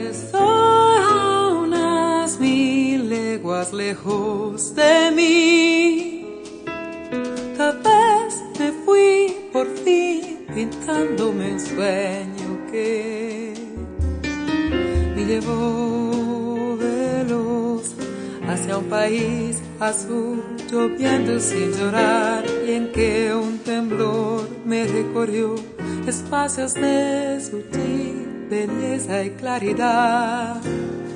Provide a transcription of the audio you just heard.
Estoy a unas 1000 leguas lejos de mí. Tal vez me fui por fin pintándome un sueño que me llevó veloz hacia un país azul, lloviendo sin llorar, y en que un temblor me recorrió espacios de sutil belleza y claridad.